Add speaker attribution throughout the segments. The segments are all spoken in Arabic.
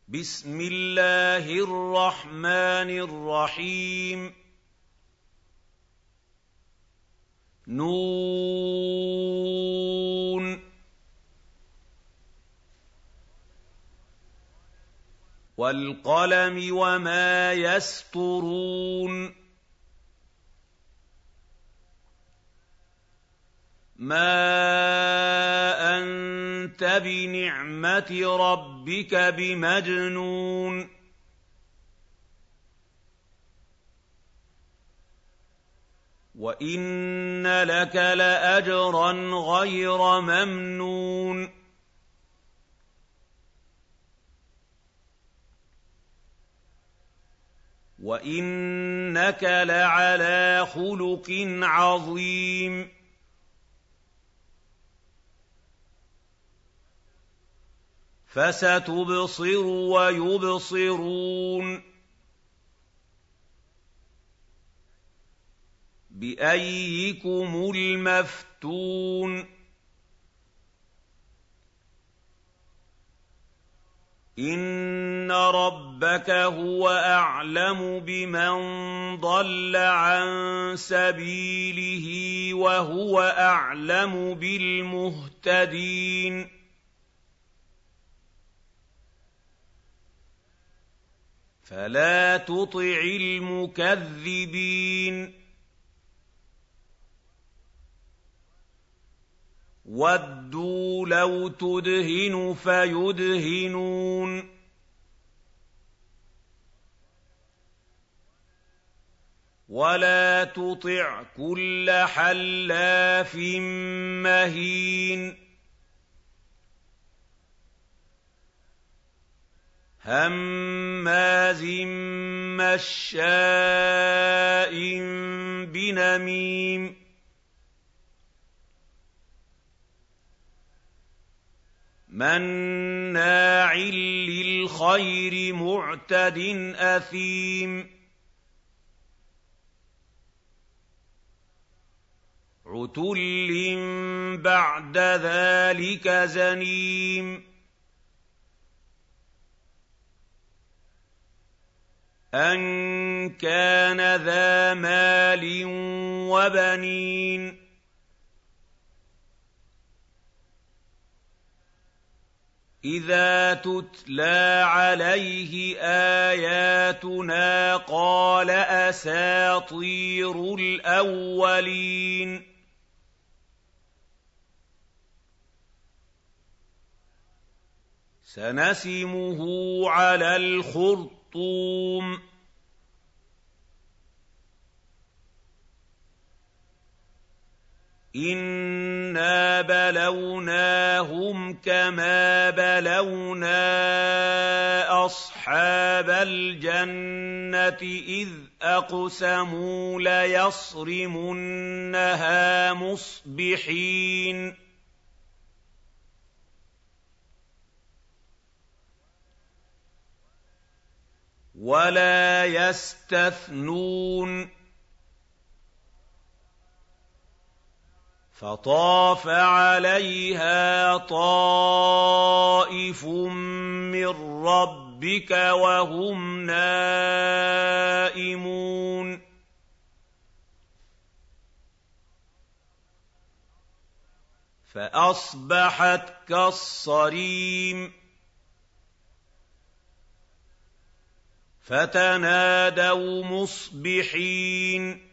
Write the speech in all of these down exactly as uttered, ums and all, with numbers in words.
Speaker 1: بسم الله الرحمن الرحيم نون والقلم وما يسطرون ما أنت بنعمة ربك بمجنون وإن لك لأجرا غير ممنون وإنك لعلى خلق عظيم فستبصر ويبصرون بأيكم المفتون إن ربك هو أعلم بمن ضل عن سبيله وهو أعلم بالمهتدين فلا تطع المكذبين وَدُّوا لَوْ تُدْهِنُ فَيُدْهِنُونَ وَلَا تُطِعْ كُلَّ حَلَّافٍ مَّهِينٍ هَمَّازٍ مَّشَّاءٍ بِنَمِيمٍ مَّنَّاعٍ لِّلْخَيْرِ مُعْتَدٍ أَثِيمٍ عُتُلٍّ بَعْدَ ذَٰلِكَ زَنِيمٍ أَن كَانَ ذَا مَالٍ وَبَنِينَ إِذَا تُتْلَىٰ عَلَيْهِ آيَاتُنَا قَالَ أَسَاطِيرُ الْأَوَّلِينَ سَنَسِمُهُ عَلَى الْخُرْطُومِ إِنَّا بَلَوْنَاهُمْ كَمَا بَلَوْنَا أَصْحَابَ الْجَنَّةِ إِذْ أَقْسَمُوا لَيَصْرِمُنَّهَا مُصْبِحِينَ وَلَا يَسْتَثْنُونَ فَطَافَ عَلَيْهَا طَائِفٌ مِّن رَّبِّكَ وَهُمْ نَائِمُونَ فَأَصْبَحَتْ كَالصَّرِيمِ فَتَنَادَوْا مُصْبِحِينَ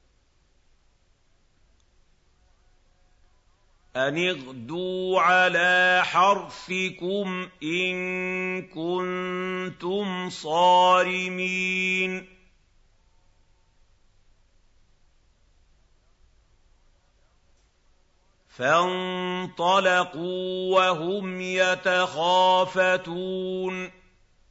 Speaker 1: أَنِ اغْدُوا عَلَىٰ حَرْثِكُمْ إِن كُنتُمْ صَارِمِينَ فَانطَلَقُوا وَهُمْ يَتَخَافَتُونَ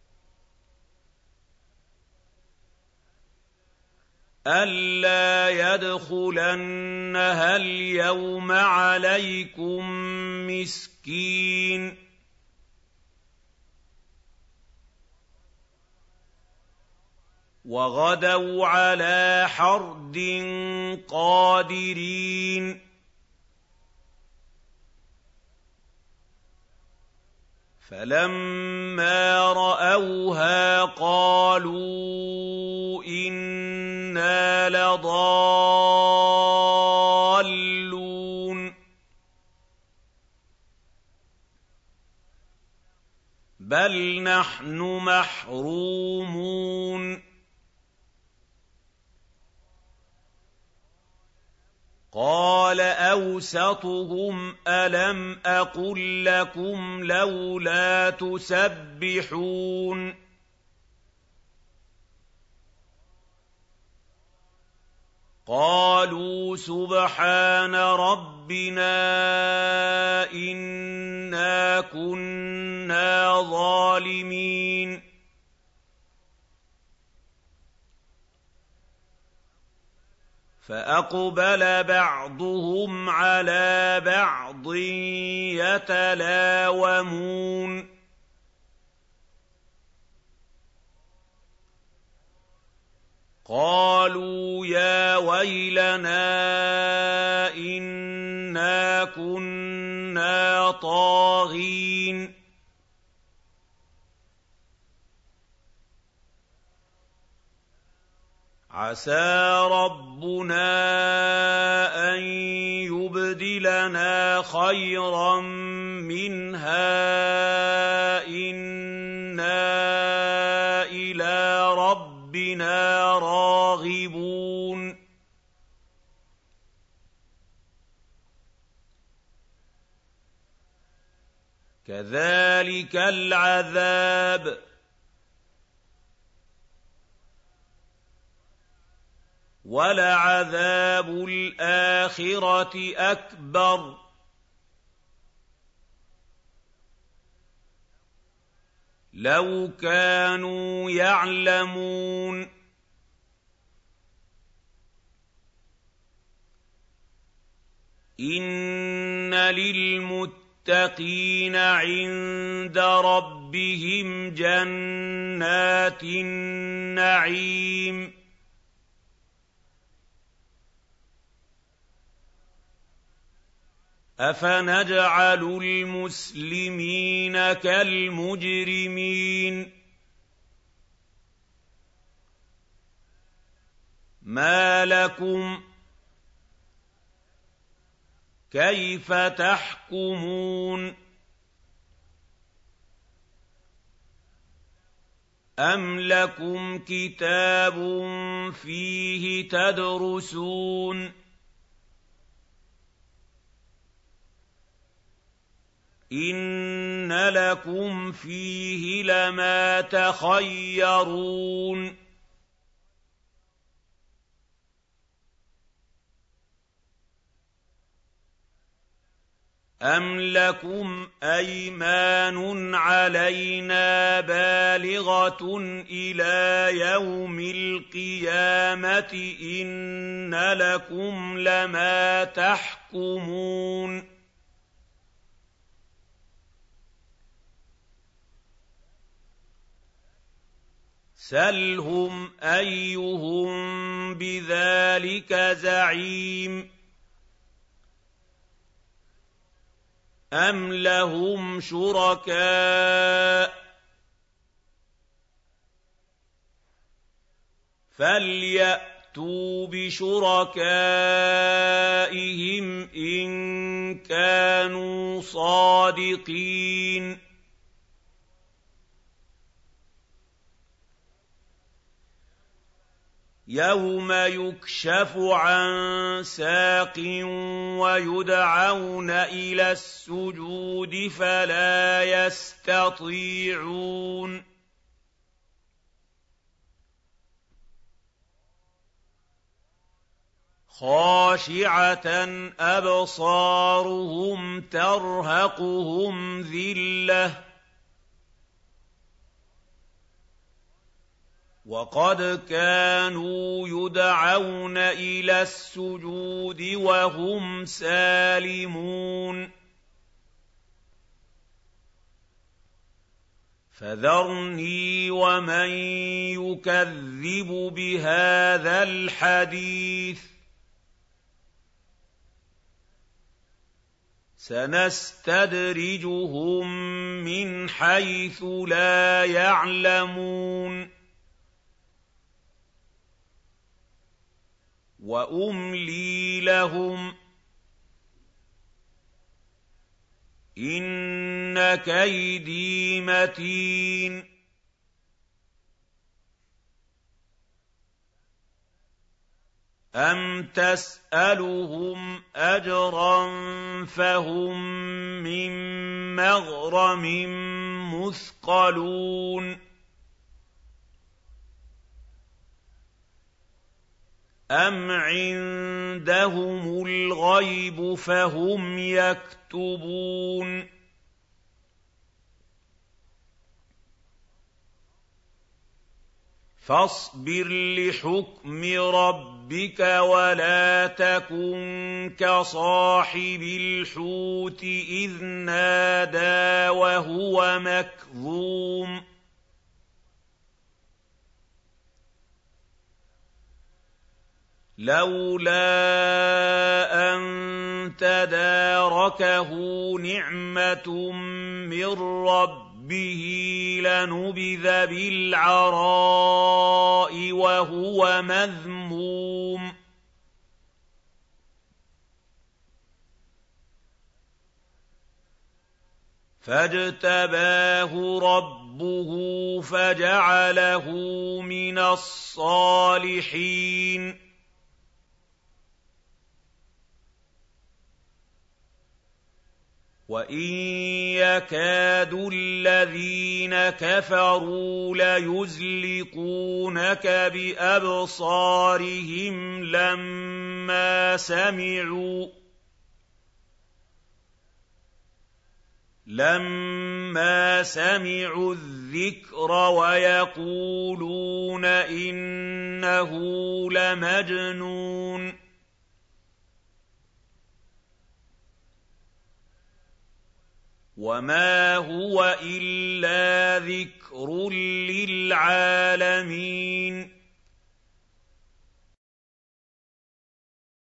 Speaker 1: أَلَّا يَدْخُلَنَّهَا الْيَوْمَ عَلَيْكُم مِّسْكِينٌ وَغَدَوْا عَلَىٰ حَرْدٍ قَادِرِينَ فَلَمَّا رَأَوْهُ رَأَوْهَا قَالُوا إِنَّا لَضَالُّونَ بَلْ نَحْنُ مَحْرُومُونَ قَالَ أَوْسَطُهُمْ أَلَمْ أَقُل لَّكُمْ لَوْلَا تُسَبِّحُونَ قَالُوا سُبْحَانَ رَبِّنَا إِنَّا كُنَّا ظَالِمِينَ فَأَقْبَلَ بَعْضُهُمْ عَلَىٰ بَعْضٍ يَتَلَاوَمُونَ قَالُوا يَا وَيْلَنَا إِنَّا كُنَّا طَاغِينَ عَسَىٰ رَبُّنَا أَن يُبْدِلَنَا خَيْرًا مِّنْهَا إِنَّا إِلَىٰ رَبِّنَا رَاغِبُونَ كَذَٰلِكَ الْعَذَابُ وَلَعَذَابُ الْآخِرَةِ أَكْبَرُ ۚ لَوْ كَانُوا يَعْلَمُونَ إِنَّ لِلْمُتَّقِينَ عِندَ رَبِّهِمْ جَنَّاتِ النَّعِيمِ أَفَنَجْعَلُ الْمُسْلِمِينَ كَالْمُجْرِمِينَ مَا لَكُمْ كَيْفَ تَحْكُمُونَ أَمْ لَكُمْ كِتَابٌ فِيهِ تَدْرُسُونَ إِنَّ لَكُمْ فِيهِ لَمَا تَخَيَّرُونَ أَمْ لَكُمْ أَيْمَانٌ عَلَيْنَا بَالِغَةٌ إِلَىٰ يَوْمِ الْقِيَامَةِ إِنَّ لَكُمْ لَمَا تَحْكُمُونَ سَلْهُمْ أَيُّهُم بِذَٰلِكَ زَعِيمٌ أَمْ لَهُمْ شُرَكَاءُ فَلْيَأْتُوا بِشُرَكَائِهِمْ إِن كَانُوا صَادِقِينَ يَوْمَ يُكْشَفُ عَن سَاقٍ وَيُدْعَوْنَ إِلَى السُّجُودِ فَلَا يَسْتَطِيعُونَ خَاشِعَةً أَبْصَارُهُمْ تَرْهَقُهُمْ ذِلَّةٌ وَقَدْ كَانُوا يُدْعَوْنَ إِلَى السُّجُودِ وَهُمْ سَالِمُونَ فَذَرْنِي وَمَن يُكَذِّبُ بِهَٰذَا الْحَدِيثِ سَنَسْتَدْرِجُهُم مِّنْ حَيْثُ لَا يَعْلَمُونَ وَأُمْلِي لَهُمْ ۚ إِنَّ كَيْدِي مَتِينٌ أَمْ تَسْأَلُهُمْ أَجْرًا فَهُم مِّن مَّغْرَمٍ مُّثْقَلُونَ أَمْ عِندَهُمُ الْغَيْبُ فَهُمْ يَكْتُبُونَ فَاصْبِرْ لِحُكْمِ رَبِّكَ وَلَا تَكُن كَصَاحِبِ الْحُوتِ إِذْ نَادَىٰ وَهُوَ مَكْظُومٌ لَّوْلَا أَن تَدَارَكَهُ نِعْمَةٌ مِّن رَّبِّهِ لَنُبِذَ بِالْعَرَاءِ وَهُوَ مَذْمُومٌ فَاجْتَبَاهُ رَبُّهُ فَجَعَلَهُ مِنَ الصَّالِحِينَ وَإِن يَكَادُ الَّذِينَ كَفَرُوا لَيُزْلِقُونَكَ بِأَبْصَارِهِمْ لَمَّا سَمِعُوا لَمَّا سَمِعُوا الذِّكْرَ وَيَقُولُونَ إِنَّهُ لَمَجْنُونٌ وَمَا هُوَ إِلَّا ذِكْرٌ لِّلْعَالَمِينَ